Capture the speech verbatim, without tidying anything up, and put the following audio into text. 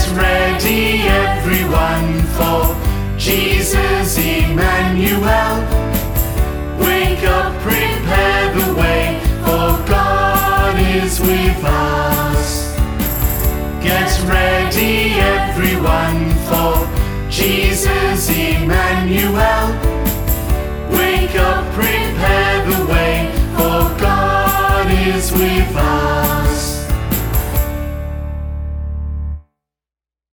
ready everyone for Jesus Emmanuel. Wake up, prepare the way, for God is with us. Get ready everyone for Jesus Emmanuel. Wake up, prepare